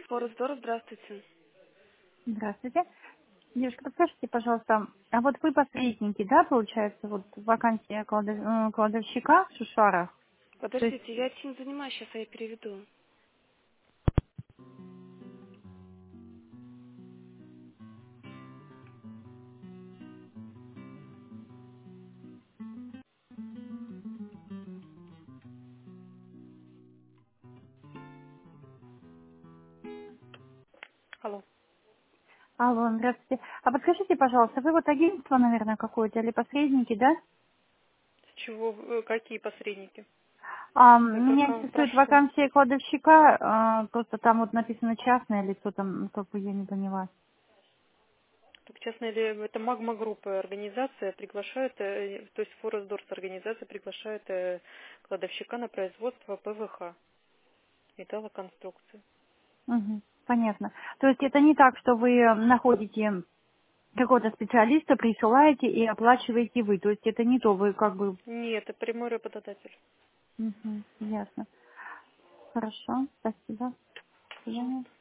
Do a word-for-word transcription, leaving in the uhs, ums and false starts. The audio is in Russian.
Форестдор, здравствуйте. Здравствуйте. Девушка, подскажите, пожалуйста, а вот вы посредники, да, получается, вот вакансия кладов- э, кладовщика в Шушарах? То есть, Подождите, я этим занимаюсь, сейчас я переведу. Алло. алло, здравствуйте. А подскажите, пожалуйста, вы вот агентство, наверное, какое-то или посредники, да? С чего, э, какие посредники? А, Вы меня про, про интересует что? вакансия кладовщика, а, просто там вот написано частное лицо, там, как бы я не поняла. Так, честно ли, это Магма группа организация приглашает, э, то есть Форестдорс организация приглашает э, кладовщика на производство ПВХ, металлоконструкции. Угу, понятно. То есть это не так, что вы находите какого-то специалиста, присылаете и оплачиваете вы. То есть это не то, вы как бы... Нет, это прямой работодатель. Угу, ясно. Хорошо, спасибо. До свидания. Пожалуйста.